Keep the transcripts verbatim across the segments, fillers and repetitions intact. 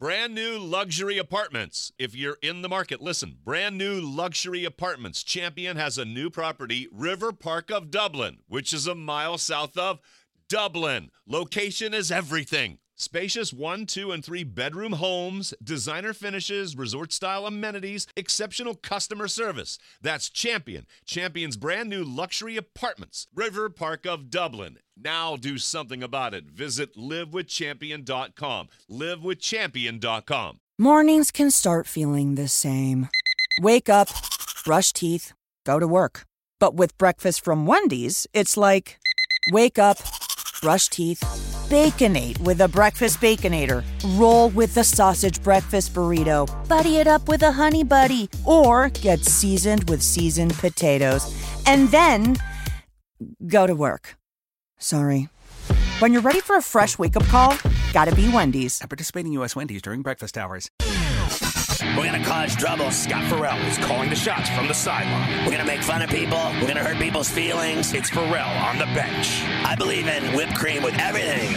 Brand new luxury apartments. If you're in the market, listen. Brand new luxury apartments. Champion has a new property, River Park of Dublin, which is a mile south of Dublin. Location is everything. Spacious one, two, and three bedroom homes, designer finishes, resort-style amenities, exceptional customer service. That's Champion. Champion's brand new luxury apartments. River Park of Dublin. Now do something about it. Visit live with champion dot com. live with champion dot com. Mornings can start feeling the same. Wake up, brush teeth, go to work. But with breakfast from Wendy's, it's like, wake up, brush teeth, Baconate with a breakfast Baconator. Roll with the sausage breakfast burrito. Buddy it up with a honey buddy. Or get seasoned with seasoned potatoes. And then go to work. Sorry. When you're ready for a fresh wake-up call, gotta be Wendy's. At participating U S Wendy's during breakfast hours. We're going to cause trouble. Scott Farrell is calling the shots from the sideline. We're going to make fun of people. We're going to hurt people's feelings. It's Farrell on the bench. I believe in whipped cream with everything.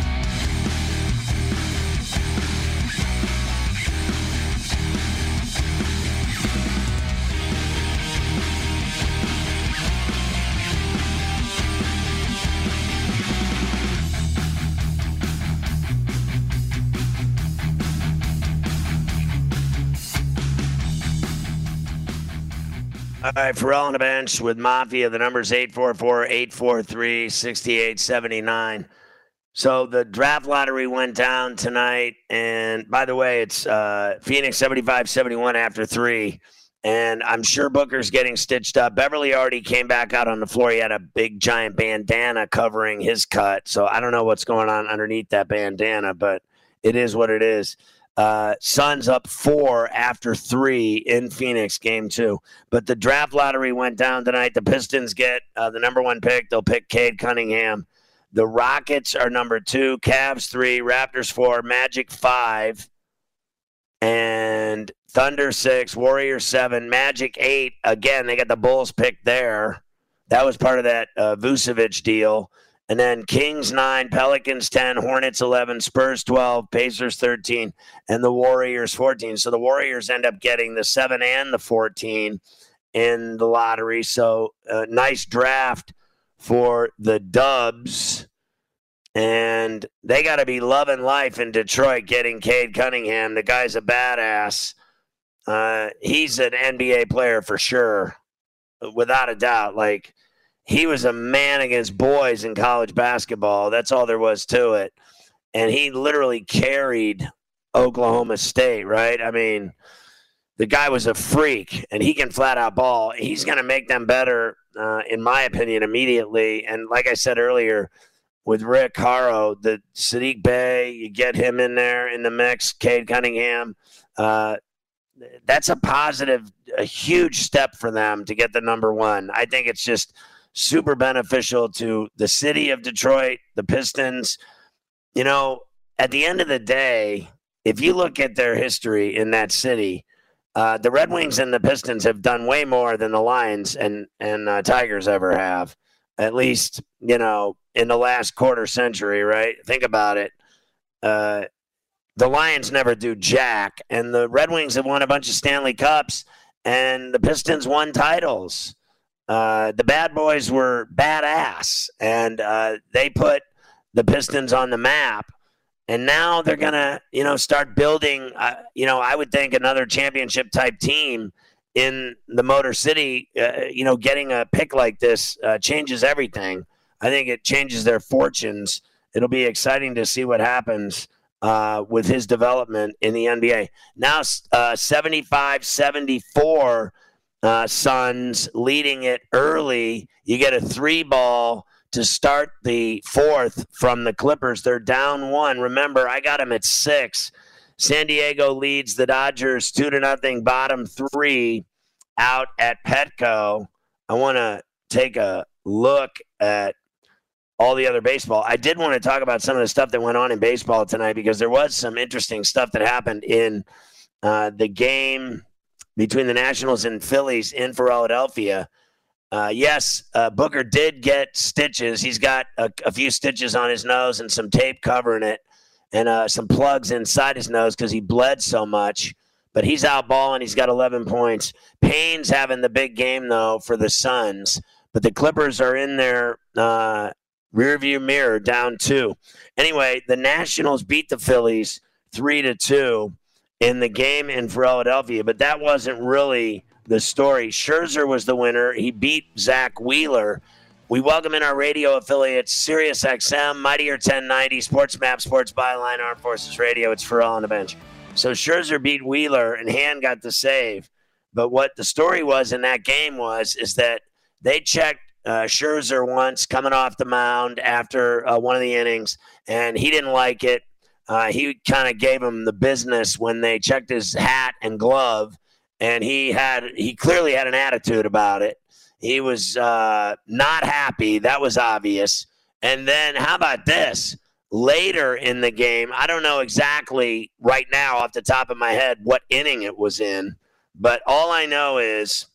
All right, Farrell on the bench with Mafia. The number's eight four four, eight four three, six eight seven nine. So the draft lottery went down tonight. And by the way, it's uh, Phoenix seventy-five seventy-one after three. And I'm sure Booker's getting stitched up. Beverly already came back out on the floor. He had a big giant bandana covering his cut. So I don't know what's going on underneath that bandana, but it is what it is. Uh, Suns up four after three in Phoenix, game two. But the draft lottery went down tonight. The Pistons get uh, the number one pick. They'll pick Cade Cunningham. The Rockets are number two, Cavs three, Raptors four, Magic five, and Thunder six, Warriors seven, Magic eight. Again, they got the Bulls pick there. That was part of that uh, Vucevic deal. And then Kings nine, Pelicans ten, Hornets eleven, Spurs twelve, Pacers thirteen, and the Warriors fourteen. So the Warriors end up getting the seven and the fourteen in the lottery. So uh, nice draft for the Dubs. And they got to be loving life in Detroit getting Cade Cunningham. The guy's a badass. Uh, he's an N B A player for sure, without a doubt. Like, he was a man against boys in college basketball. That's all there was to it. And he literally carried Oklahoma State, right? I mean, the guy was a freak, and he can flat out ball. He's going to make them better, uh, in my opinion, immediately. And like I said earlier, with Rick Haro, the Sadiq Bey, you get him in there in the mix, Cade Cunningham. Uh, that's a positive, a huge step for them to get the number one. I think it's just super beneficial to the city of Detroit, the Pistons. You know, at the end of the day, if you look at their history in that city, uh, the Red Wings and the Pistons have done way more than the Lions and, and uh, Tigers ever have, at least, you know, in the last quarter century, right? Think about it. Uh, the Lions never do jack, and the Red Wings have won a bunch of Stanley Cups, and the Pistons won titles. Uh, the bad boys were badass, and uh, they put the Pistons on the map. And now they're going to, you know, start building, uh, you know, I would think another championship type team in the Motor City. Uh, you know, getting a pick like this uh, changes everything. I think it changes their fortunes. It'll be exciting to see what happens uh, with his development in the N B A. Now, uh, seventy-five seventy-four. Uh, Suns leading it early. You get a three ball to start the fourth from the Clippers. They're down one. Remember, I got them at six. San Diego leads the Dodgers two to nothing. Bottom three out at Petco. I want to take a look at all the other baseball. I did want to talk about some of the stuff that went on in baseball tonight because there was some interesting stuff that happened in uh, the game between the Nationals and Phillies in Philadelphia. Uh, yes, uh, Booker did get stitches. He's got a, a few stitches on his nose and some tape covering it. and uh, some plugs inside his nose because he bled so much. But he's out balling. He's got eleven points. Payne's having the big game, though, for the Suns. But the Clippers are in their uh, rearview mirror, down two. Anyway, the Nationals beat the Phillies three to two in the game in Philadelphia. But that wasn't really the story. Scherzer was the winner. He beat Zach Wheeler. We welcome in our radio affiliates, Sirius X M, Mightier ten ninety, Sports Map, Sports Byline, Armed Forces Radio. It's Ferrall on the bench. So Scherzer beat Wheeler, and Hand got the save. But what the story was in that game was is that they checked uh, Scherzer once coming off the mound after uh, one of the innings, and he didn't like it. Uh, he kind of gave him the business when they checked his hat and glove, and he had he clearly had an attitude about it. He was uh, not happy. That was obvious. And then how about this? Later in the game, I don't know exactly right now off the top of my head what inning it was in, but all I know is,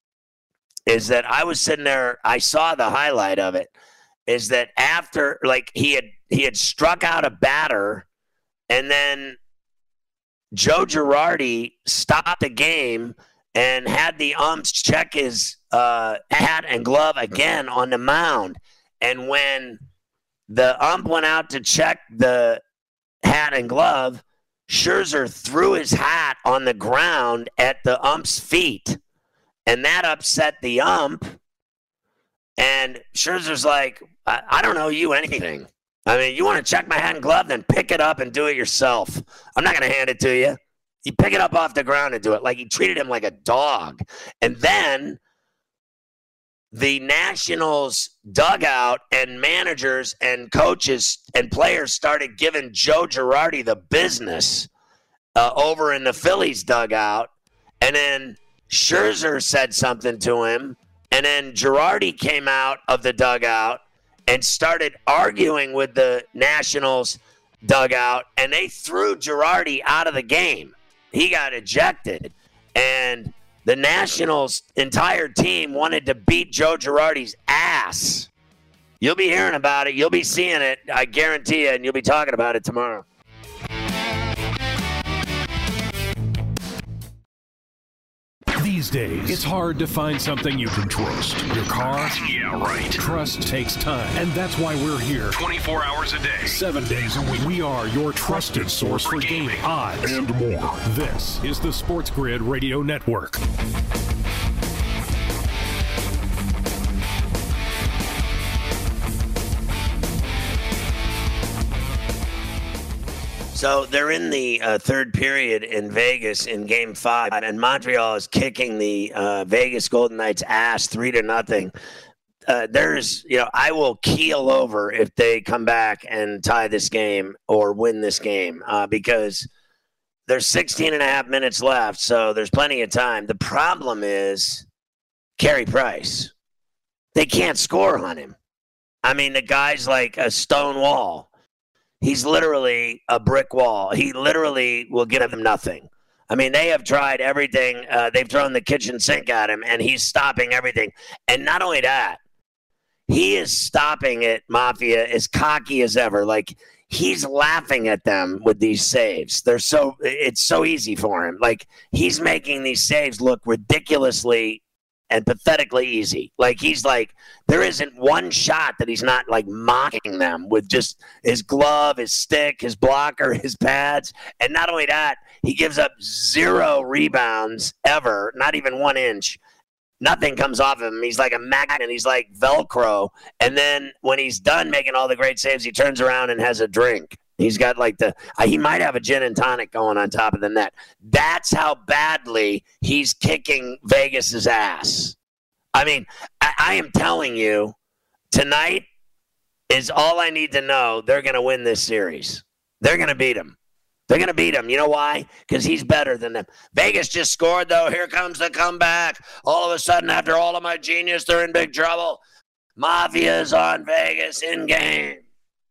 is that I was sitting there, I saw the highlight of it, is that after, like, he had he had struck out a batter, and then Joe Girardi stopped the game and had the umps check his uh, hat and glove again on the mound. And when the ump went out to check the hat and glove, Scherzer threw his hat on the ground at the ump's feet, and that upset the ump. And Scherzer's like, I, I don't owe you anything. I mean, you want to check my hat and glove, then pick it up and do it yourself. I'm not going to hand it to you. You pick it up off the ground and do it. Like, he treated him like a dog. And then the Nationals dugout and managers and coaches and players started giving Joe Girardi the business uh, over in the Phillies dugout. And then Scherzer said something to him. And then Girardi came out of the dugout and started arguing with the Nationals dugout. And they threw Girardi out of the game. He got ejected. And the Nationals' entire team wanted to beat Joe Girardi's ass. You'll be hearing about it. You'll be seeing it. I guarantee you, and you'll be talking about it tomorrow. These days, it's hard to find something you can trust. Your car? Yeah, right. Trust takes time, and that's why we're here twenty-four hours a day, seven days a week. We are your trusted source for gaming, odds, and more. This is the Sports Grid Radio Network. So they're in the uh, third period in Vegas in Game Five, and Montreal is kicking the uh, Vegas Golden Knights' ass three to nothing. Uh, there's, you know, I will keel over if they come back and tie this game or win this game uh, because there's sixteen and a half minutes left, so there's plenty of time. The problem is Carey Price. They can't score on him. I mean, the guy's like a stone wall. He's literally a brick wall. He literally will give them nothing. I mean, they have tried everything. Uh, they've thrown the kitchen sink at him, and he's stopping everything. And not only that, he is stopping it, Mafia, as cocky as ever. Like, he's laughing at them with these saves. They're so it's so easy for him. Like, he's making these saves look ridiculously and pathetically easy. Like, he's like, there isn't one shot that he's not like mocking them with just his glove, his stick, his blocker, his pads. And not only that, he gives up zero rebounds ever, not even one inch. Nothing comes off of him. He's like a magnet. He's like Velcro. And then when he's done making all the great saves, he turns around and has a drink. He's got like the uh, – he might have a gin and tonic going on top of the net. That's how badly he's kicking Vegas's ass. I mean, I, I am telling you, tonight is all I need to know. They're going to win this series. They're going to beat him. They're going to beat him. You know why? Because he's better than them. Vegas just scored, though. Here comes the comeback. All of a sudden, after all of my genius, they're in big trouble. Mafia's on Vegas in game.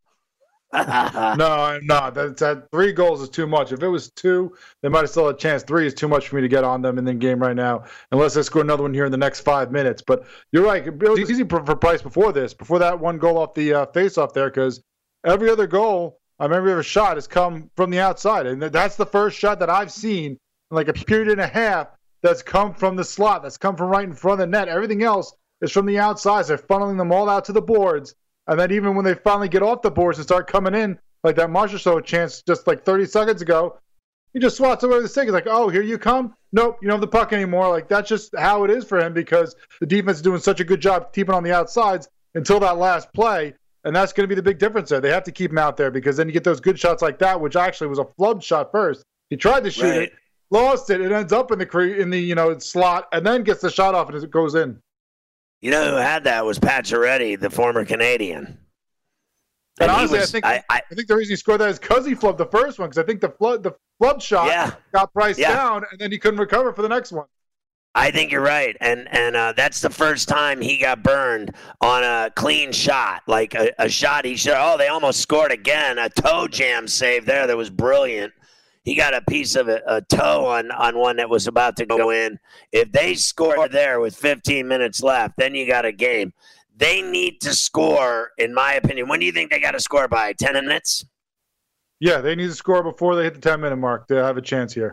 no, I'm not. That, that three goals is too much. If it was two, they might have still had a chance. Three is too much for me to get on them in the game right now, unless I score another one here in the next five minutes. But you're right. It was easy for, for Price before this, before that one goal off the uh, face-off there, because every other goal I remember every shot has come from the outside. And that's the first shot that I've seen in like a period and a half that's come from the slot, that's come from right in front of the net. Everything else is from the outside. They're funneling them all out to the boards. And then even when they finally get off the boards and start coming in, like that Marchessault chance just like thirty seconds ago, he just swats away the stick. He's like, oh, here you come? Nope, you don't have the puck anymore. Like, that's just how it is for him because the defense is doing such a good job keeping on the outsides until that last play. And that's going to be the big difference there. They have to keep him out there because then you get those good shots like that, which actually was a flub shot first. He tried to shoot right. it, lost it, it ends up in the cre- in the you know slot, and then gets the shot off and it goes in. You know who had that was Pacioretty, the former Canadian. And, and honestly, was, I think I, I, I think the reason he scored that is because he flubbed the first one. Because I think the flood the flub shot yeah, got priced yeah. down, and then he couldn't recover for the next one. I think you're right, and and uh, that's the first time he got burned on a clean shot, like a, a shot he should. Oh, they almost scored again. A toe jam save there that was brilliant. He got a piece of a, a toe on, on one that was about to go in. If they score there with fifteen minutes left, then you got a game. They need to score, in my opinion. When do you think they got to score by? ten minutes? Yeah, they need to score before they hit the ten-minute mark to have a chance here.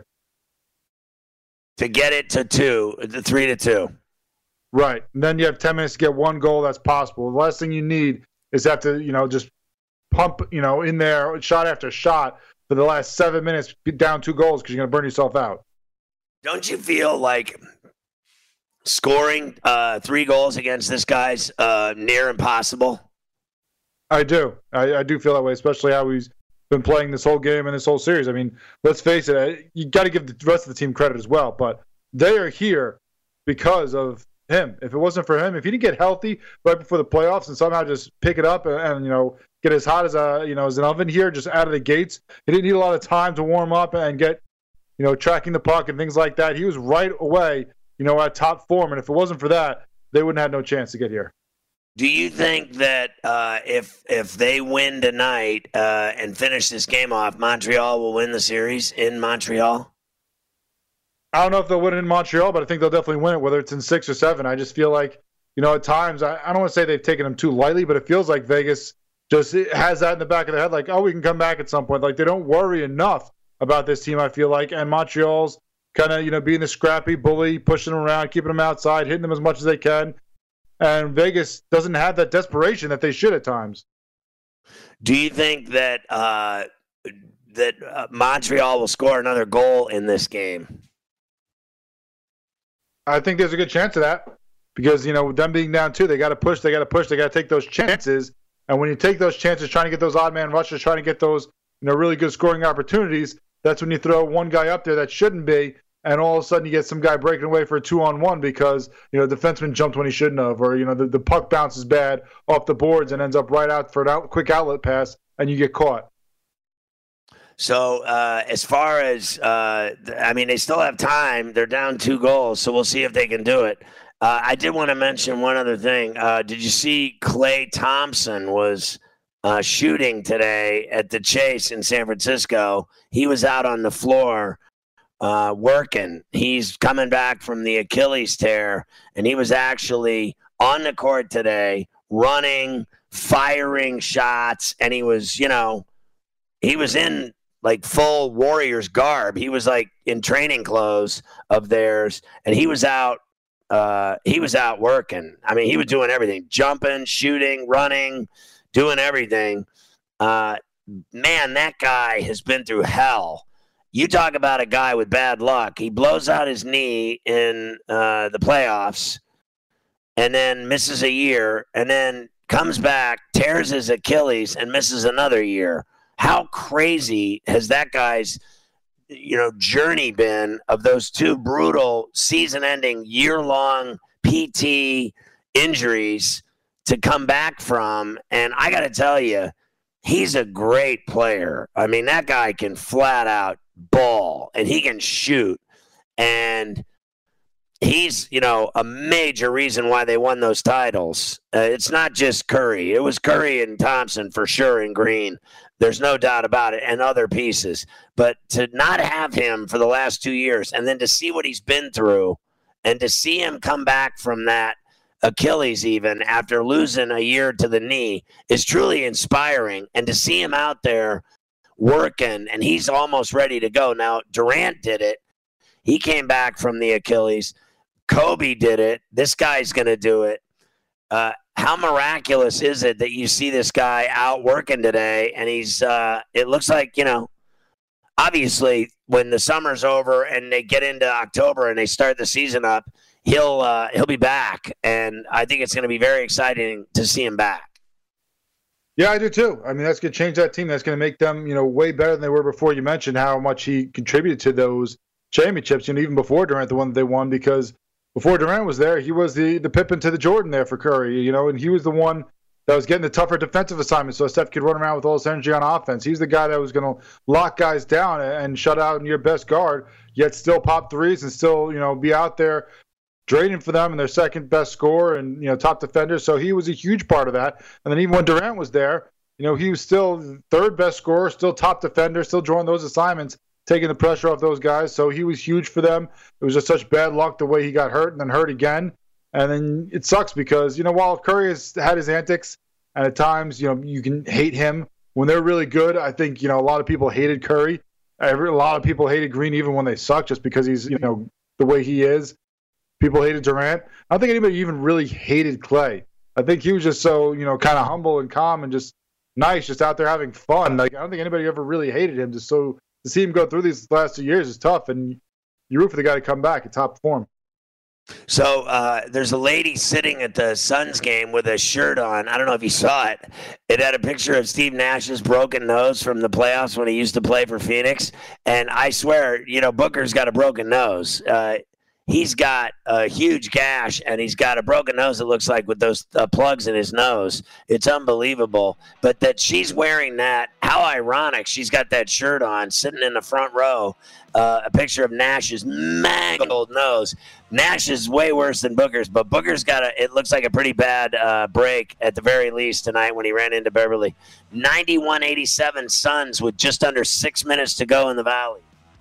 To get it to two, the three to two. Right. And then you have ten minutes to get one goal that's possible. The last thing you need is have to, you know, just pump, you know, in there shot after shot for the last seven minutes down two goals because you're going to burn yourself out. Don't you feel like scoring uh, three goals against this guy's uh, near impossible? I do. I, I do feel that way, especially how he's been playing this whole game and this whole series. I mean, let's face it, you got to give the rest of the team credit as well, but they are here because of him. If it wasn't for him, if he didn't get healthy right before the playoffs and somehow just pick it up and, and you know, get as hot as a, you know, as an oven here, just out of the gates, he didn't need a lot of time to warm up and get, you know, tracking the puck and things like that. He was right away, you know, at top form. And if it wasn't for that, they wouldn't have no chance to get here. Do you think that uh, if if they win tonight uh, and finish this game off, Montreal will win the series in Montreal? I don't know if they'll win it in Montreal, but I think they'll definitely win it, whether it's in six or seven. I just feel like, you know, at times, I, I don't want to say they've taken them too lightly, but it feels like Vegas just has that in the back of their head, like, oh, we can come back at some point. Like, they don't worry enough about this team, I feel like, and Montreal's kind of, you know, being the scrappy bully, pushing them around, keeping them outside, hitting them as much as they can. And Vegas doesn't have that desperation that they should at times. Do you think that uh, that uh, Montreal will score another goal in this game? I think there's a good chance of that because, you know, with them being down two, they got to push, they got to push, they got to take those chances. And when you take those chances, trying to get those odd man rushes, trying to get those, you know, really good scoring opportunities, that's when you throw one guy up there that shouldn't be. And all of a sudden you get some guy breaking away for a two-on-one because, you know, the defenseman jumped when he shouldn't have, or, you know, the, the puck bounces bad off the boards and ends up right out for an out, quick outlet pass, and you get caught. So uh, as far as, uh, I mean, they still have time. They're down two goals, so we'll see if they can do it. Uh, I did want to mention one other thing. Uh, did you see Klay Thompson was uh, shooting today at the Chase in San Francisco? He was out on the floor Uh, working. He's coming back from the Achilles tear, and he was actually on the court today, running, firing shots, and he was, you know, he was in like full Warriors garb. He was like in training clothes of theirs, and he was out. Uh, he was out working. I mean, he was doing everything: jumping, shooting, running, doing everything. Uh, man, that guy has been through hell. You talk about a guy with bad luck. He blows out his knee in uh, the playoffs and then misses a year and then comes back, tears his Achilles, and misses another year. How crazy has that guy's, you know, journey been of those two brutal season-ending, year-long P T injuries to come back from? And I got to tell you, he's a great player. I mean, that guy can flat out ball and he can shoot, and he's, you know, a major reason why they won those titles. Uh, it's not just Curry. It was Curry and Thompson for sure, and Green. There's no doubt about it, and other pieces. But to not have him for the last two years and then to see what he's been through and to see him come back from that Achilles even after losing a year to the knee is truly inspiring. And to see him out there working, and he's almost ready to go. Now, Durant did it. He came back from the Achilles. Kobe did it. This guy's going to do it. Uh, how miraculous is it that you see this guy out working today? And he's, uh, it looks like, you know, obviously when the summer's over and they get into October and they start the season up, he'll, uh, he'll be back. And I think it's going to be very exciting to see him back. Yeah, I do too. I mean, that's going to change that team. That's going to make them, you know, way better than they were before. You mentioned how much he contributed to those championships, and even before Durant, the one that they won, because before Durant was there, he was the the Pippen to the Jordan there for Curry, you know, and he was the one that was getting the tougher defensive assignments so Steph could run around with all this energy on offense. He's the guy that was going to lock guys down and shut out your best guard, yet still pop threes and still, you know, be out there draining for them and their second best scorer and, you know, top defender. So he was a huge part of that. And then even when Durant was there, you know, he was still third best scorer, still top defender, still drawing those assignments, taking the pressure off those guys. So he was huge for them. It was just such bad luck the way he got hurt and then hurt again. And then it sucks because, you know, while Curry has had his antics and at times, you know, you can hate him when they're really good. I think, you know, a lot of people hated Curry. Every, a lot of people hated Green even when they suck just because he's, you know, the way he is. People hated Durant. I don't think anybody even really hated Clay. I think he was just so, you know, kind of humble and calm and just nice, just out there having fun. Like, I don't think anybody ever really hated him. Just so to see him go through these last two years is tough, and you root for the guy to come back at top form. So uh, there's a lady sitting at the Suns game with a shirt on. I don't know if you saw it. It had a picture of Steve Nash's broken nose from the playoffs when he used to play for Phoenix. And I swear, you know, Booker's got a broken nose. Uh, he's got a huge gash, and he's got a broken nose, it looks like, with those uh, plugs in his nose. It's unbelievable. But that she's wearing that, how ironic. She's got that shirt on, sitting in the front row, uh, a picture of Nash's mangled nose. Nash is way worse than Booker's, but Booker's got a, it looks like a pretty bad uh, break at the very least tonight when he ran into Beverly. ninety-one eighty-seven Suns with just under six minutes to go in the Valley.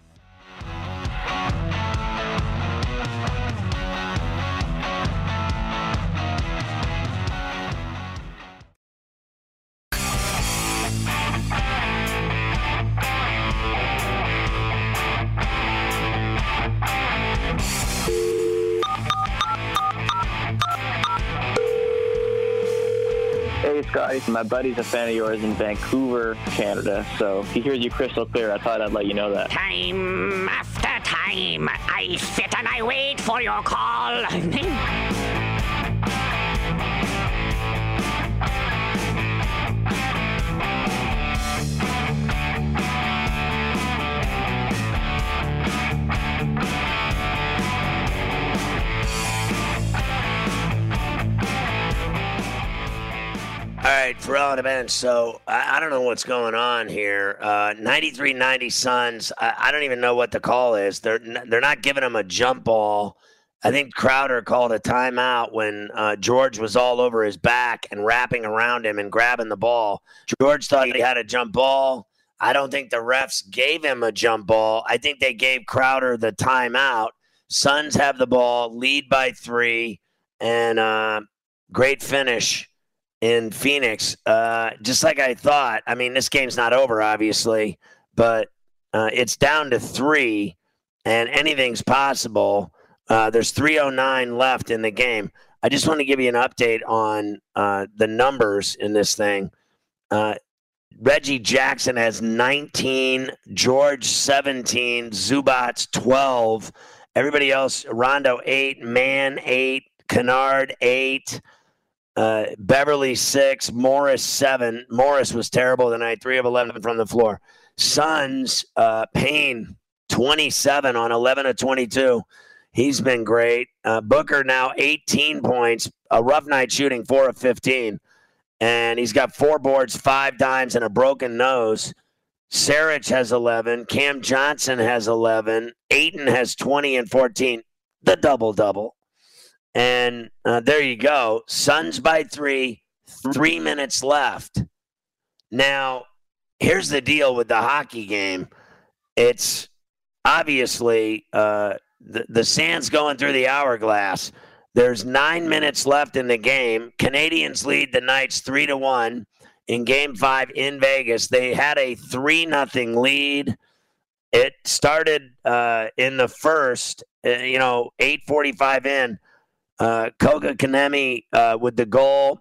Hey, Scotty. My buddy's a fan of yours in Vancouver, Canada, so he hears you crystal clear. I thought I'd let you know that. Time after time, I sit and I wait for your call. All right, Ferrall on the bench. So I, I don't know what's going on here. Uh, ninety-three ninety Suns. I, I don't even know what the call is. They're they're not giving him a jump ball. I think Crowder called a timeout when uh, George was all over his back and wrapping around him and grabbing the ball. George thought he had a jump ball. I don't think the refs gave him a jump ball. I think they gave Crowder the timeout. Suns have the ball, lead by three, and uh, great finish in Phoenix, uh, just like I thought. I mean, this game's not over, obviously, but uh, it's down to three, and anything's possible. Uh, there's three oh nine left in the game. I just want to give you an update on uh, the numbers in this thing. Uh, Reggie Jackson has nineteen, George seventeen, Zubats twelve. Everybody else, Rondo eight, Mann eight, Kennard eight. Uh, Beverly six, Morris seven. Morris was terrible tonight, three of eleven from the floor. Suns, uh, Payne twenty-seven on eleven of twenty-two. He's been great. Uh, Booker now eighteen points, a rough night shooting, four of fifteen. And he's got four boards, five dimes, and a broken nose. Saric has eleven. Cam Johnson has eleven. Ayton has twenty and fourteen. The double-double. And uh, there you go. Suns by three, three minutes left. Now, here's the deal with the hockey game. It's obviously uh, the, the sand's going through the hourglass. There's nine minutes left in the game. Canadians lead the Knights three to one in Game Five in Vegas. They had a three nothing lead. It started uh, in the first, uh, you know, eight forty-five in. Uh, Kotkaniemi uh, with the goal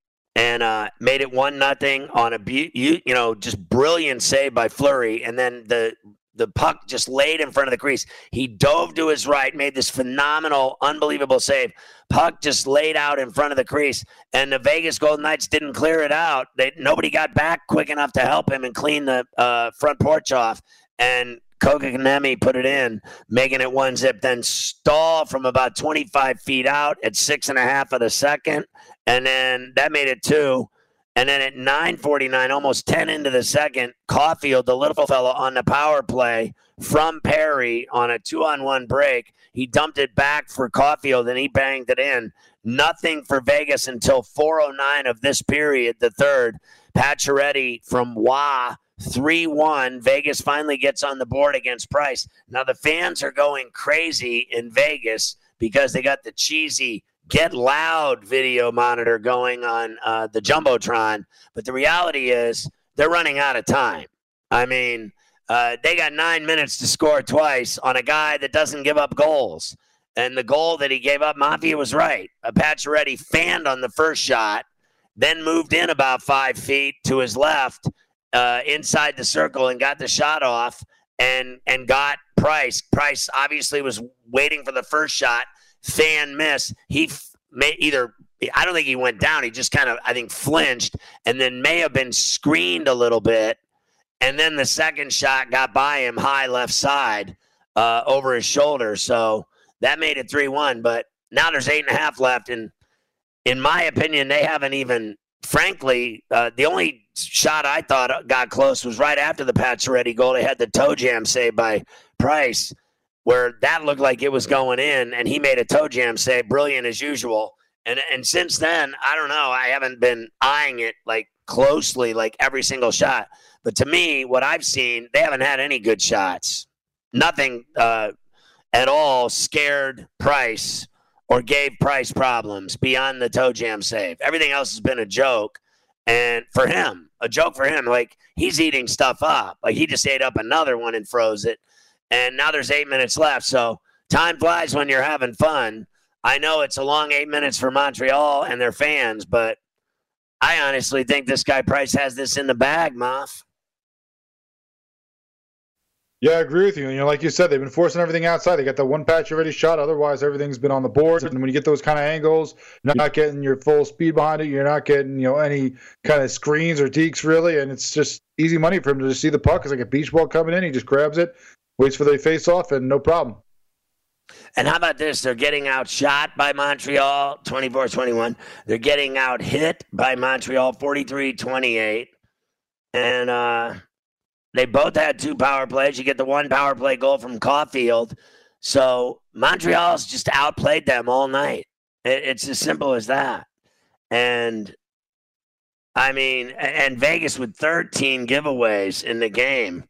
and uh, made it one nothing on a bu- you, you know just brilliant save by Fleury, and then the. The puck just laid in front of the crease. He dove to his right, made this phenomenal, unbelievable save. Puck just laid out in front of the crease, and the Vegas Golden Knights didn't clear it out. They, nobody got back quick enough to help him and clean the uh, front porch off. And Kotkaniemi put it in, making it one zip. Then Stahl from about twenty-five feet out at six and a half of the second, and then that made it two. And then at nine forty-nine, almost ten into the second, Caulfield, the little fellow on the power play from Perry on a two-on-one break, he dumped it back for Caulfield, and he banged it in. Nothing for Vegas until four oh nine of this period, the third. Pacioretty from Wah, three one. Vegas finally gets on the board against Price. Now, the fans are going crazy in Vegas because they got the cheesy Get Loud video monitor going on uh, the Jumbotron. But the reality is they're running out of time. I mean, uh, they got nine minutes to score twice on a guy that doesn't give up goals. And the goal that he gave up, Mafia was right. Pacioretty fanned on the first shot, then moved in about five feet to his left uh, inside the circle and got the shot off and, and got Price. Price obviously was waiting for the first shot. Fan miss. He f- may either, I don't think he went down. He just kind of, I think, flinched and then may have been screened a little bit. And then the second shot got by him high left side uh, over his shoulder. So that made it three one. But now there's eight and a half left. And in my opinion, they haven't even, frankly, uh, the only shot I thought got close was right after the Pacioretty goal. They had the toe jam save by Price, where that looked like it was going in, and he made a toe jam save, brilliant as usual. And and since then, I don't know, I haven't been eyeing it like closely, like every single shot. But to me, what I've seen, they haven't had any good shots. Nothing uh, at all scared Price or gave Price problems beyond the toe jam save. Everything else has been a joke. And for him, a joke for him, like he's eating stuff up. Like he just ate up another one and froze it. And now there's eight minutes left. So time flies when you're having fun. I know it's a long eight minutes for Montreal and their fans, but I honestly think this guy Price has this in the bag, Moff. Yeah, I agree with you. You know, like you said, they've been forcing everything outside. They got that one patch already shot. Otherwise, everything's been on the board. And when you get those kind of angles, you're not getting your full speed behind it. You're not getting, you know, any kind of screens or deeks, really. And it's just easy money for him to just see the puck. It's like a beach ball coming in. He just grabs it, waits for the face-off, and no problem. And how about this? They're getting outshot by Montreal, twenty-four twenty-one. They're getting out hit by Montreal, forty-three twenty-eight. And uh, they both had two power plays. You get the one power play goal from Caulfield. So Montreal's just outplayed them all night. It, it's as simple as that. And, I mean, and Vegas with thirteen giveaways in the game.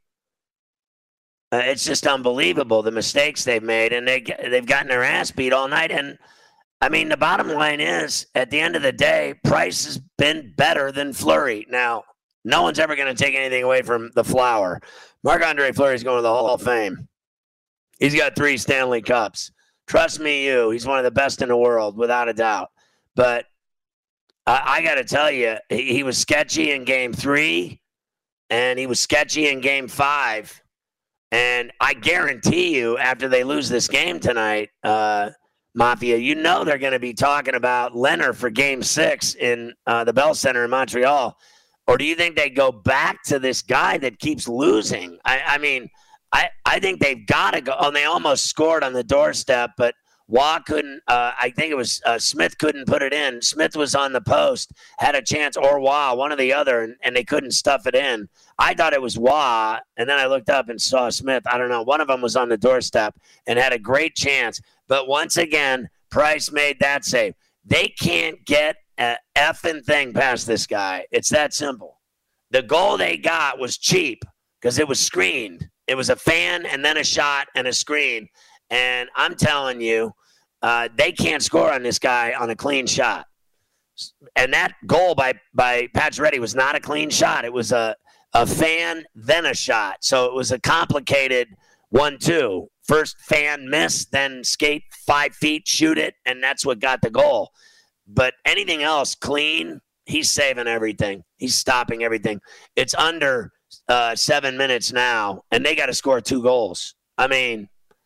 Uh, it's just unbelievable, the mistakes they've made, and they, they've gotten their ass beat all night. And, I mean, the bottom line is, at the end of the day, Price has been better than Fleury. Now, no one's ever going to take anything away from the Flower. Marc-Andre Fleury is going to the Hall of Fame. He's got three Stanley Cups. Trust me, you, he's one of the best in the world, without a doubt. But I, I got to tell you, he, he was sketchy in game three, and he was sketchy in game five. And I guarantee you, after they lose this game tonight, uh, Mafia, you know they're going to be talking about Leonard for game six in uh, the Bell Center in Montreal. Or do you think they go back to this guy that keeps losing? I, I mean, I, I think they've got to go. Oh, and they almost scored on the doorstep, but Wah couldn't. Uh, I think it was uh, Smith couldn't put it in. Smith was on the post, had a chance, or Wah, one or the other, and, and they couldn't stuff it in. I thought it was Wah, and then I looked up and saw Smith. I don't know. One of them was on the doorstep and had a great chance. But once again, Price made that save. They can't get an effing thing past this guy. It's that simple. The goal they got was cheap because it was screened. It was a fan and then a shot and a screen. And I'm telling you, Uh, they can't score on this guy on a clean shot. And that goal by, by Pacioretty was not a clean shot. It was a, a fan, then a shot. So it was a complicated one two. First fan miss, then skate five feet, shoot it, and that's what got the goal. But anything else clean, he's saving everything. He's stopping everything. It's under uh, seven minutes now, and they got to score two goals. I mean,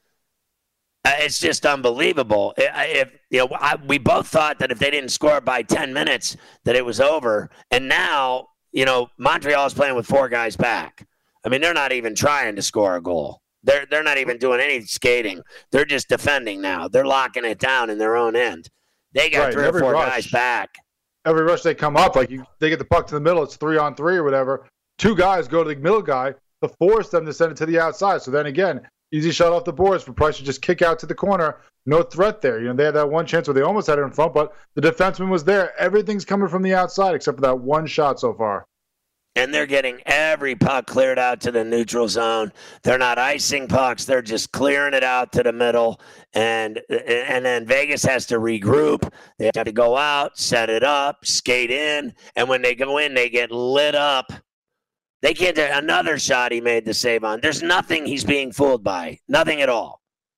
it's just unbelievable. If you know, I, we both thought that if they didn't score by ten minutes, that it was over. And now, you know, Montreal is playing with four guys back. I mean, they're not even trying to score a goal. They're they're not even doing any skating. They're just defending now. They're locking it down in their own end. They got right, three or four rush, guys back. Every rush they come up, like you, they get the puck to the middle, it's three on three or whatever. Two guys go to the middle guy to force them to send it to the outside. So then again, easy shot off the boards for Price to just kick out to the corner. No threat there. You know, they had that one chance where they almost had it in front, but the defenseman was there. Everything's coming from the outside except for that one shot so far. And they're getting every puck cleared out to the neutral zone. They're not icing pucks. They're just clearing it out to the middle. And and then Vegas has to regroup. They have to go out, set it up, skate in. And when they go in, they get lit up. They can't do another shot he made the save on. There's nothing he's being fooled by. Nothing at all.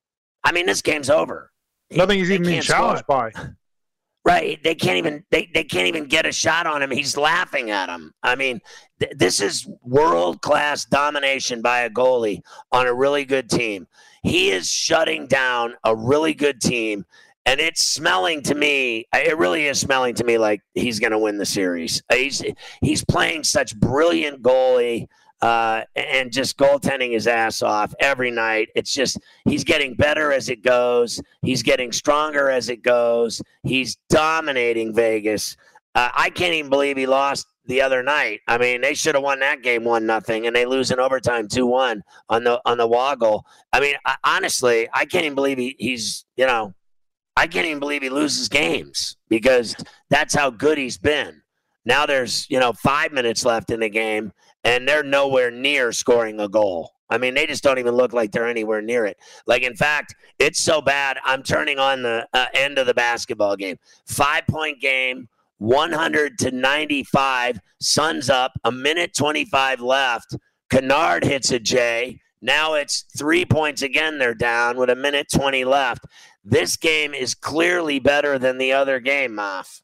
I mean, this game's over. Nothing he's even being challenged by. Right. They can't even they, they can't even get a shot on him. He's laughing at him. I mean, th- this is world-class domination by a goalie on a really good team. He is shutting down a really good team, and it's smelling to me, it really is smelling to me like he's going to win the series. He's, he's playing such brilliant goalie. Uh, and just goaltending his ass off every night. It's just he's getting better as it goes. He's getting stronger as it goes. He's dominating Vegas. Uh, I can't even believe he lost the other night. I mean, they should have won that game one nothing, and they lose in overtime two one on the on the Woggle. I mean, I, honestly, I can't even believe he, he's you know, I can't even believe he loses games because that's how good he's been. Now there's you know five minutes left in the game. And they're nowhere near scoring a goal. I mean, they just don't even look like they're anywhere near it. Like, in fact, it's so bad, I'm turning on the uh, end of the basketball game. Five-point game, one hundred to ninety-five. Suns up, a minute twenty-five left. Kennard hits a J. Now it's three points again they're down with a minute twenty left. This game is clearly better than the other game, Moff.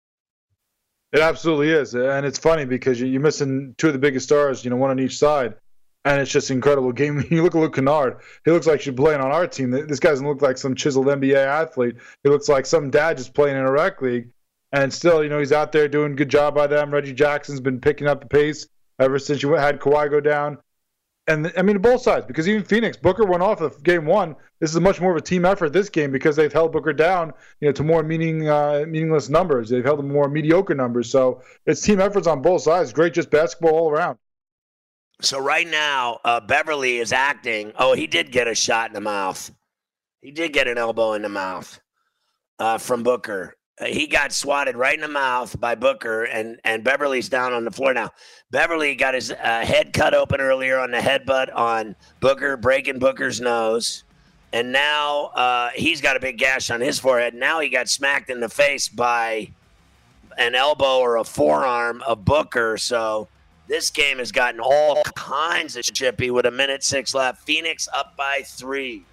It absolutely is. And it's funny because you're missing two of the biggest stars, you know, one on each side. And it's just an incredible game. You look at Luke Kennard. He looks like he's playing on our team. This guy doesn't look like some chiseled N B A athlete. He looks like some dad just playing in a rec league. And still, you know, he's out there doing a good job by them. Reggie Jackson's been picking up the pace ever since you had Kawhi go down. And, I mean, both sides, because even Phoenix, Booker went off of game one. This is much more of a team effort this game because they've held Booker down, you know, to more meaning uh, meaningless numbers. They've held them more mediocre numbers. So it's team efforts on both sides. Great, just basketball all around. So right now, uh, Beverly is acting. Oh, he did get a shot in the mouth. He did get an elbow in the mouth uh, from Booker. He got swatted right in the mouth by Booker, and, and Beverly's down on the floor now. Beverly got his uh, head cut open earlier on the headbutt on Booker, breaking Booker's nose. And now uh, he's got a big gash on his forehead. Now he got smacked in the face by an elbow or a forearm of Booker. So this game has gotten all kinds of chippy with a minute six left. Phoenix up by three.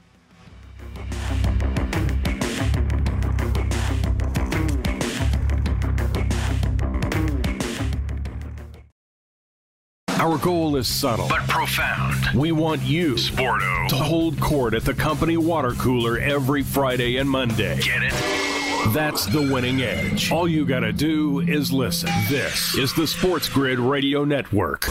Our goal is subtle but profound. We want you, Sporto, to hold court at the company water cooler every Friday and Monday. Get it? That's the winning edge. All you gotta do is listen. This is the Sports Grid Radio Network.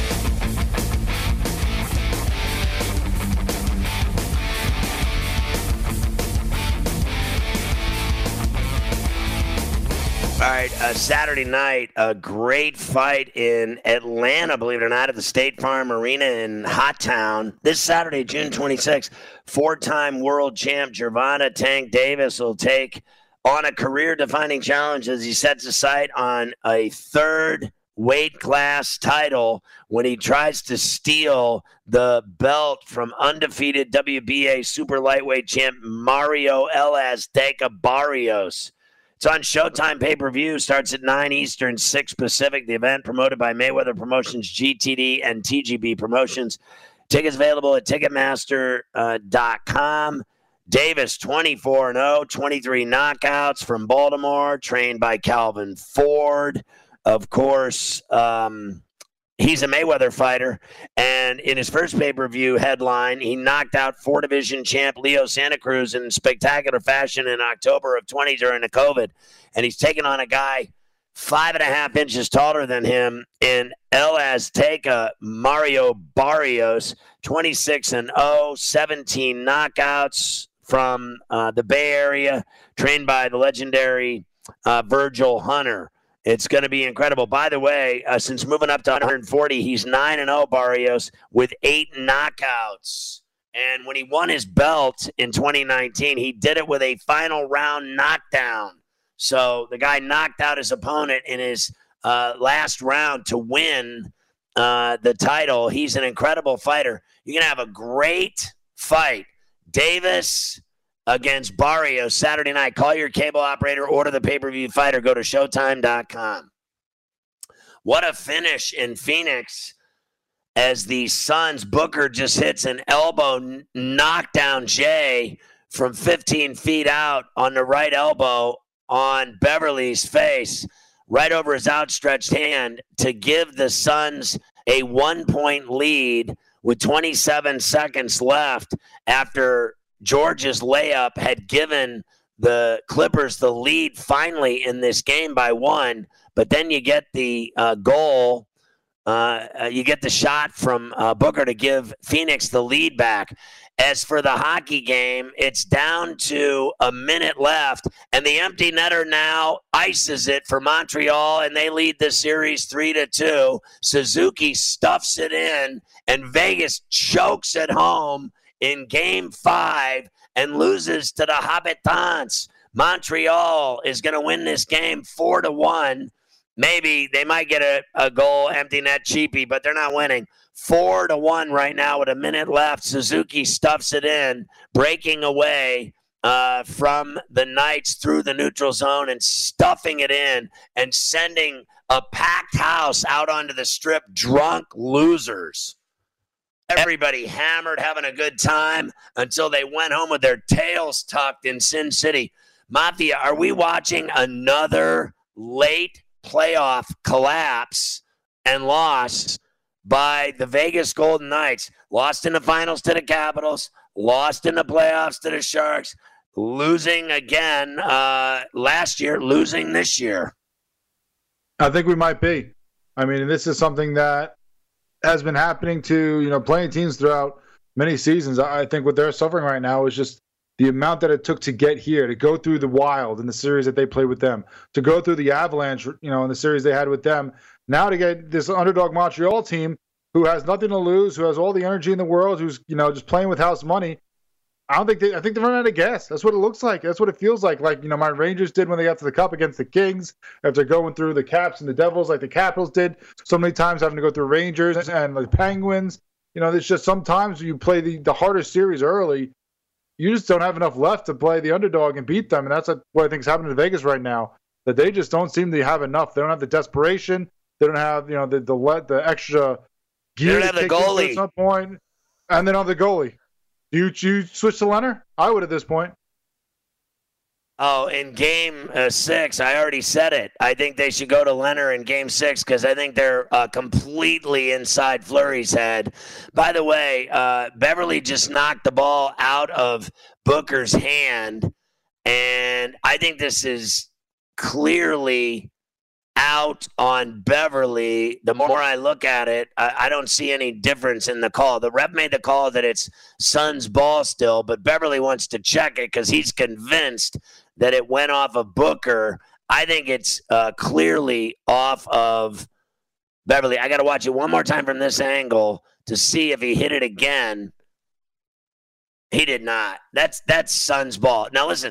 All right, uh, Saturday night, a great fight in Atlanta, believe it or not, at the State Farm Arena in Hot Town. This Saturday, June twenty-sixth, four-time world champ Gervonta Tank Davis will take on a career-defining challenge as he sets his sight on a third weight class title when he tries to steal the belt from undefeated W B A super lightweight champ Mario El Azteca Barrios. It's on Showtime pay-per-view. Starts at nine Eastern, six Pacific. The event promoted by Mayweather Promotions, G T D, and T G B Promotions. Tickets available at Ticketmaster dot com. Davis, twenty-four and oh, twenty-three knockouts from Baltimore, trained by Calvin Ford. Of course, um, he's a Mayweather fighter. And in his first pay-per-view headline, he knocked out four-division champ Leo Santa Cruz in spectacular fashion in October of twenty during the COVID. And he's taken on a guy five and a half inches taller than him in El Azteca Mario Barrios, twenty-six and oh, seventeen knockouts from uh, the Bay Area, trained by the legendary uh, Virgil Hunter. It's going to be incredible. By the way, uh, since moving up to one forty, he's nine and oh, Barrios, with eight knockouts. And when he won his belt in twenty nineteen, he did it with a final round knockdown. So the guy knocked out his opponent in his uh, last round to win uh, the title. He's an incredible fighter. You're going to have a great fight. Davis against Barrios Saturday night. Call your cable operator, order the pay-per-view fight, or go to Showtime dot com. What a finish in Phoenix as the Suns. Booker just hits an elbow knockdown Jay from fifteen feet out on the right elbow on Beverly's face, right over his outstretched hand to give the Suns a one-point lead with twenty-seven seconds left after George's layup had given the Clippers the lead finally in this game by one. But then you get the uh, goal, uh, you get the shot from uh, Booker to give Phoenix the lead back. As for the hockey game, it's down to a minute left, and the empty netter now ices it for Montreal, and they lead the series three to two. Suzuki stuffs it in, and Vegas chokes at home in game five and loses to the Habitants. Montreal is going to win this game four to one. Maybe they might get a, a goal, empty net cheapie, but they're not winning. Four to one right now with a minute left. Suzuki stuffs it in, breaking away uh, from the Knights through the neutral zone and stuffing it in and sending a packed house out onto the strip. Drunk losers. Everybody hammered, having a good time until they went home with their tails tucked in Sin City. Mafia, are we watching another late playoff collapse and loss by the Vegas Golden Knights? Lost in the finals to the Capitals, lost in the playoffs to the Sharks, losing again uh, last year, losing this year. I think we might be. I mean, this is something that has been happening to, you know, playing teams throughout many seasons. I think what they're suffering right now is just the amount that it took to get here, to go through the Wild in the series that they played with them, to go through the Avalanche, you know, in the series they had with them. Now to get this underdog Montreal team who has nothing to lose, who has all the energy in the world, who's, you know, just playing with house money. I don't think they, I think they're running out of gas. That's what it looks like. That's what it feels like. Like, you know, my Rangers did when they got to the Cup against the Kings, after going through the Caps and the Devils, like the Capitals did so many times, having to go through Rangers and the Penguins. You know, it's just sometimes you play the, the harder series early, you just don't have enough left to play the underdog and beat them. And that's what I think is happening to Vegas right now, that they just don't seem to have enough. They don't have the desperation. They don't have, you know, the the, the extra gear to kick in at some point. And then on the goalie. Do you, you switch to Leonard? I would at this point. Oh, in game uh, six, I already said it. I think they should go to Leonard in game six because I think they're uh, completely inside Fleury's head. By the way, uh, Beverly just knocked the ball out of Booker's hand, and I think this is clearly out on Beverly. The more I look at it, I, I don't see any difference in the call. The ref made the call that it's Suns' ball still, but Beverly wants to check it because he's convinced that it went off of Booker. I think it's uh, clearly off of Beverly. I got to watch it one more time from this angle to see if he hit it again. He did not. That's that's Suns' ball. Now listen,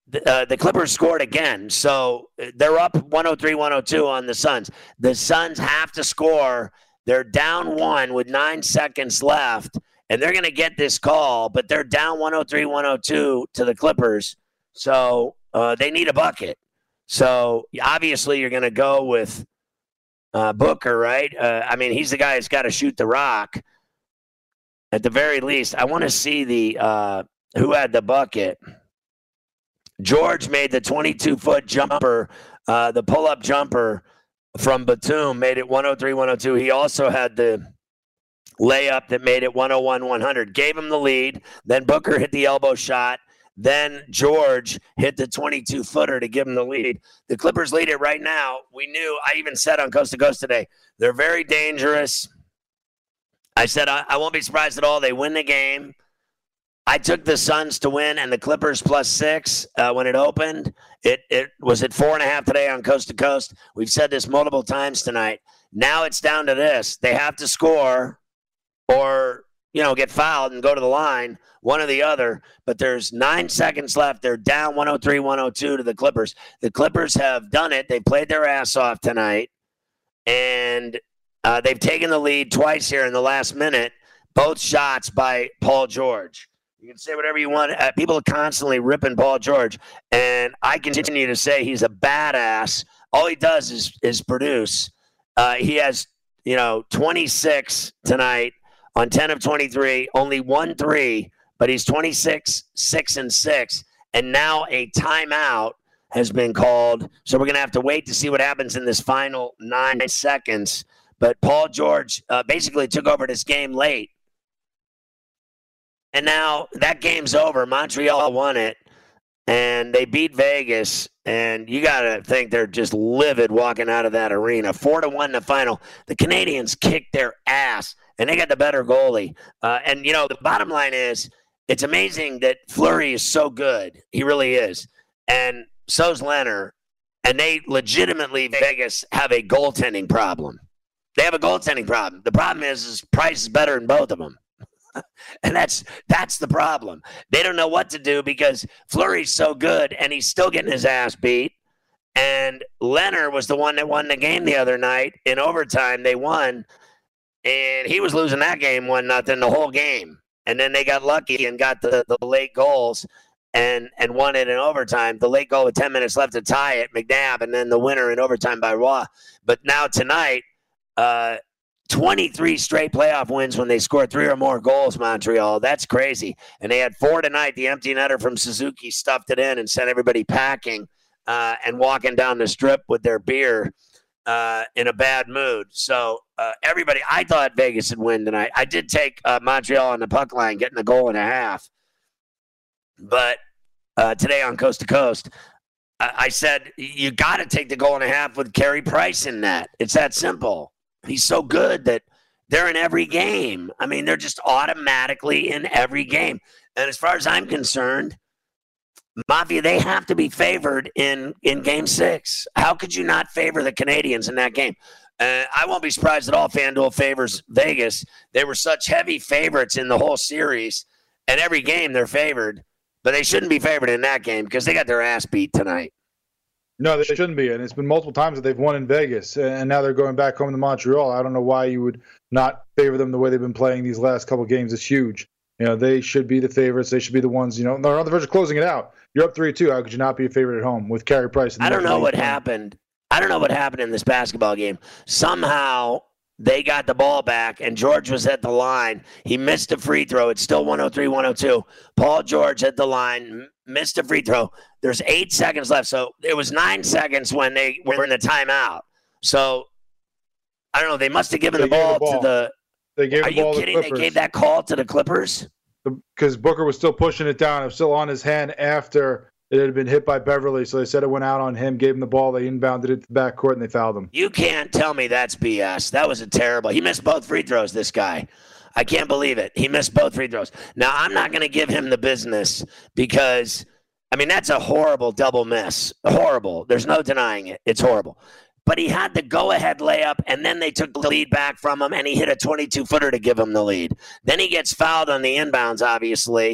uh, the Clippers scored again. So they're up one oh three one oh two on the Suns. The Suns have to score. They're down one with nine seconds left, and they're going to get this call, but they're down one oh three one oh two to the Clippers. So uh, they need a bucket. So obviously you're going to go with uh, Booker, right? Uh, I mean, he's the guy that's got to shoot the rock. At the very least, I want to see the uh, who had the bucket. George made the twenty-two-foot jumper, uh, the pull-up jumper from Batum, made it one oh three one oh two. He also had the layup that made it one oh one one hundred. Gave him the lead. Then Booker hit the elbow shot. Then George hit the twenty-two-footer to give him the lead. The Clippers lead it right now. We knew, I even said on Coast to Coast today, they're very dangerous. I said I, I won't be surprised at all. They win the game. I took the Suns to win and the Clippers plus six uh, when it opened. It it was at four and a half today on Coast to Coast. We've said this multiple times tonight. Now it's down to this. They have to score or, you know, get fouled and go to the line, one or the other. But there's nine seconds left. They're down one oh three one oh two to the Clippers. The Clippers have done it. They played their ass off tonight. And uh, they've taken the lead twice here in the last minute. Both shots by Paul George. You can say whatever you want. Uh, people are constantly ripping Paul George, and I continue to say he's a badass. All he does is is produce. Uh, he has, you know, twenty-six tonight on ten of twenty-three, only one three, but he's twenty-six, six, and six, and now a timeout has been called. So we're going to have to wait to see what happens in this final nine seconds. But Paul George uh, basically took over this game late. And now that game's over. Montreal won it, and they beat Vegas. And you got to think they're just livid walking out of that arena. Four to one in the final. The Canadians kicked their ass, and they got the better goalie. Uh, and, you know, the bottom line is it's amazing that Fleury is so good. He really is. And so's Leonard. And they legitimately, Vegas, have a goaltending problem. They have a goaltending problem. The problem is, is Price is better than both of them. And that's that's the problem. They don't know what to do because Fleury's so good, and he's still getting his ass beat. And Leonard was the one that won the game the other night. In overtime, they won, and he was losing that game one nothing the whole game. And then they got lucky and got the, the late goals and, and won it in overtime. The late goal with ten minutes left to tie it, McNabb, and then the winner in overtime by Roy. But now tonight, uh, twenty-three straight playoff wins when they scored three or more goals, Montreal. That's crazy. And they had four tonight. The empty netter from Suzuki stuffed it in and sent everybody packing uh, and walking down the strip with their beer uh, in a bad mood. So uh, everybody, I thought Vegas would win tonight. I did take uh, Montreal on the puck line, getting a goal and a half. But uh, today on Coast to Coast, I, I said, you got to take the goal and a half with Carey Price in that. It's that simple. He's so good that they're in every game. I mean, they're just automatically in every game. And as far as I'm concerned, Mafia, they have to be favored in, in game six. How could you not favor the Canadians in that game? Uh, I won't be surprised at all FanDuel favors Vegas. They were such heavy favorites in the whole series. And every game they're favored. But they shouldn't be favored in that game because they got their ass beat tonight. No, they shouldn't be. And it's been multiple times that they've won in Vegas. And now they're going back home to Montreal. I don't know why you would not favor them the way they've been playing these last couple of games. It's huge. You know, they should be the favorites. They should be the ones, you know, they're on the verge of closing it out. You're up three two. How could you not be a favorite at home with Carey Price? I don't know what happened. I don't know what happened in this basketball game. Somehow they got the ball back, and George was at the line. He missed a free throw. It's still one oh three one oh two. Paul George at the line, missed a free throw. There's eight seconds left. So it was nine seconds when they were in the timeout. So I don't know. They must have given the ball, the ball to the They gave Are the ball you to kidding? the They Clippers. gave that call to the Clippers? Because Booker was still pushing it down. It was still on his hand after it had been hit by Beverly. So they said it went out on him, gave him the ball. They inbounded it to the backcourt, and they fouled him. You can't tell me that's B S. That was a terrible. He missed both free throws, this guy. I can't believe it. He missed both free throws. Now, I'm not going to give him the business because, I mean, that's a horrible double miss. Horrible. There's no denying it. It's horrible. But he had the go-ahead layup, and then they took the lead back from him, and he hit a twenty-two footer to give him the lead. Then he gets fouled on the inbounds, obviously,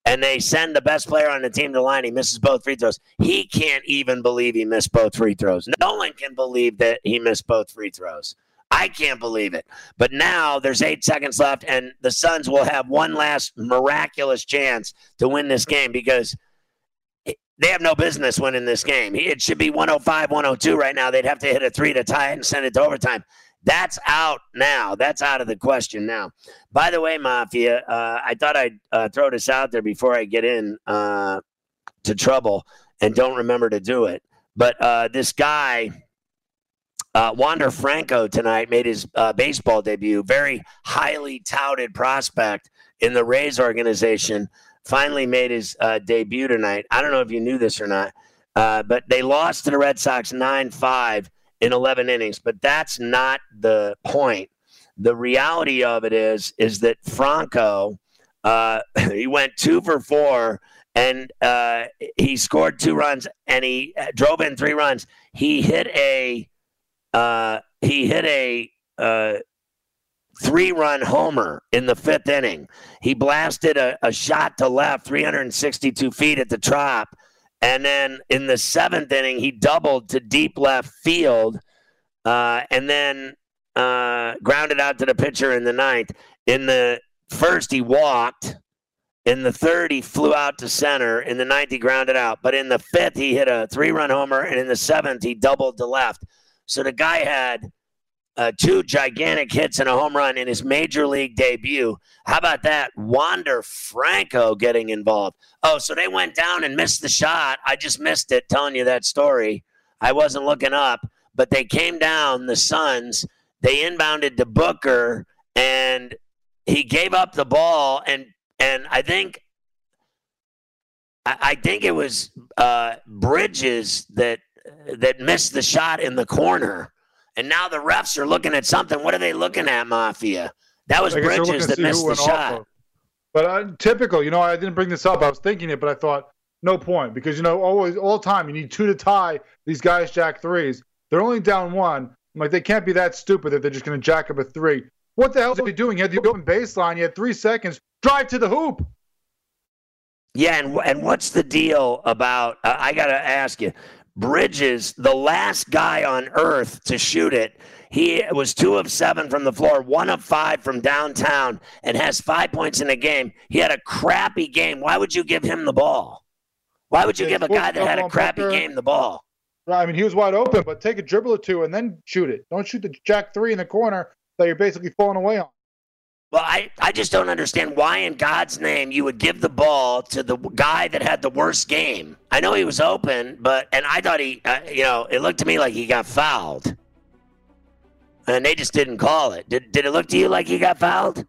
and they send the best player on the team to the line. He misses both free throws. He can't even believe he missed both free throws. No one can believe that he missed both free throws. I can't believe it. But now there's eight seconds left, and the Suns will have one last miraculous chance to win this game because they have no business winning this game. It should be one oh five one oh two right now. They'd have to hit a three to tie it and send it to overtime. That's out now. That's out of the question now. By the way, Mafia, uh, I thought I'd uh, throw this out there before I get in uh, to trouble and don't remember to do it. But uh, this guy, uh, Wander Franco, tonight made his uh, baseball debut. Very highly touted prospect in the Rays organization. Finally made his uh, debut tonight. I don't know if you knew this or not, uh, but they lost to the Red Sox nine five in eleven innings. But that's not the point. The reality of it is, is that Franco, uh, he went two for four, and uh, he scored two runs, and he drove in three runs. He hit a uh, he hit a uh, three-run homer in the fifth inning. He blasted a, a shot to left, three hundred sixty-two feet at the top. And then in the seventh inning, he doubled to deep left field uh, and then uh, grounded out to the pitcher in the ninth. In the first, he walked. In the third, he flew out to center. In the ninth, he grounded out. But in the fifth, he hit a three-run homer. And in the seventh, he doubled to left. So the guy had Uh, two gigantic hits and a home run in his major league debut. How about that? Wander Franco getting involved. Oh, so they went down and missed the shot. I just missed it telling you that story. I wasn't looking up, but they came down, the Suns. They inbounded to Booker, and he gave up the ball. And and I think I, I think it was uh, Bridges that that missed the shot in the corner. And now the refs are looking at something. What are they looking at, Mafia? That was Bridges that missed the shot. But uh, typical, you know, I didn't bring this up. I was thinking it, but I thought, no point. Because, you know, always, all the time, you need two to tie these guys jack threes. They're only down one. I'm like, they can't be that stupid that they're just going to jack up a three. What the hell are they doing? You had the open baseline. You had three seconds. Drive to the hoop. Yeah, and, and what's the deal about uh, – I got to ask you. Bridges, the last guy on earth to shoot it, he was two of seven from the floor, one of five from downtown, and has five points in the game. He had a crappy game. Why would you give him the ball? Why would you give a guy that had a crappy game the ball? Right, I mean, he was wide open, but take a dribble or two and then shoot it. Don't shoot the jack three in the corner that you're basically falling away on. Well, I, I just don't understand why in God's name you would give the ball to the guy that had the worst game. I know he was open, but and I thought he, uh, you know, it looked to me like he got fouled. And they just didn't call it. Did, did it look to you like he got fouled?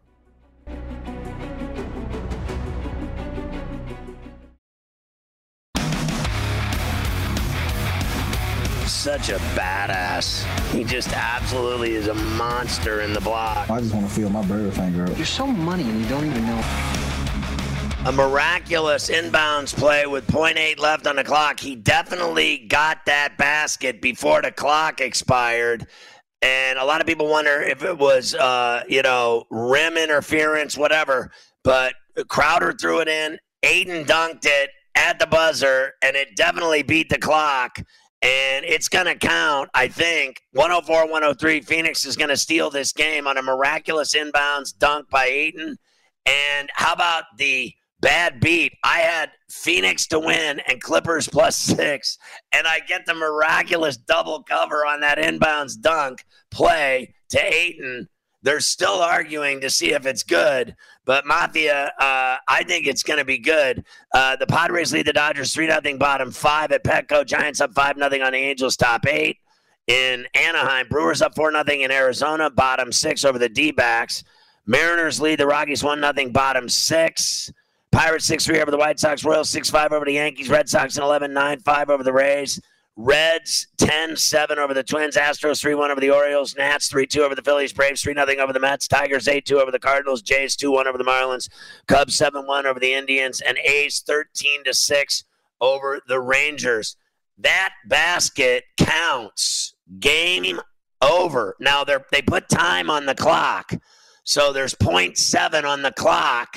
Such a badass. He just absolutely is a monster in the block. I just want to feel my bird finger up. You're so money and you don't even know. A miraculous inbounds play with point eight left on the clock. He definitely got that basket before the clock expired. And a lot of people wonder if it was, uh, you know, rim interference, whatever. But Crowder threw it in. Ayton dunked it at the buzzer, and it definitely beat the clock. And it's going to count, I think. one oh four one oh three, Phoenix is going to steal this game on a miraculous inbounds dunk by Ayton. And how about the bad beat? I had Phoenix to win and Clippers plus six. And I get the miraculous double cover on that inbounds dunk play to Ayton. They're still arguing to see if it's good. But, Mafia, uh, I think it's going to be good. Uh, the Padres lead the Dodgers three nothing bottom five at Petco. Giants up five nothing on the Angels top eight. In Anaheim, Brewers up four nothing in Arizona, bottom six over the D-backs. Mariners lead the Rockies one nothing bottom six. Pirates six three over the White Sox. Royals six five over the Yankees. Red Sox in eleven nine five over the Rays. Reds ten seven over the Twins. Astros three one over the Orioles. Nats three two over the Phillies. Braves three nothing over the Mets. Tigers eight two over the Cardinals. Jays two one over the Marlins. Cubs seven one over the Indians. And A's thirteen to six over the Rangers. That basket counts. Game over. Now, they they put time on the clock. So there's point seven on the clock.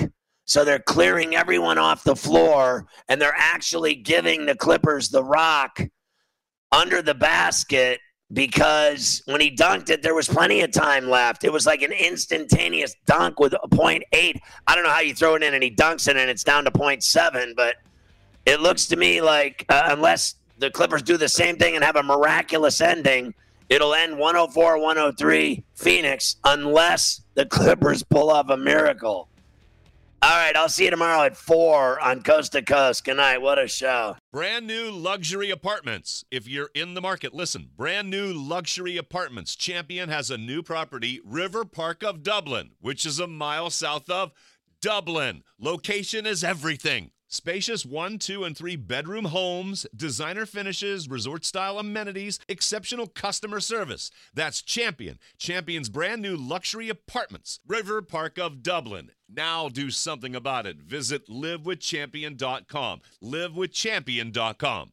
So they're clearing everyone off the floor, and they're actually giving the Clippers the rock under the basket because when he dunked it, there was plenty of time left. It was like an instantaneous dunk with a point eight. I don't know how you throw it in and he dunks it and it's down to point seven, but it looks to me like uh, unless the Clippers do the same thing and have a miraculous ending, it'll end one oh four one oh three Phoenix unless the Clippers pull off a miracle. All right, I'll see you tomorrow at four on Coast to Coast. Good night. What a show. Brand new luxury apartments. If you're in the market, listen. Brand new luxury apartments. Champion has a new property, River Park of Dublin, which is a mile south of Dublin. Location is everything. Spacious one, two, and three bedroom homes, designer finishes, resort-style amenities, exceptional customer service. That's Champion. Champion's brand new luxury apartments, River Park of Dublin. Now do something about it. Visit live with champion dot com. live with champion dot com.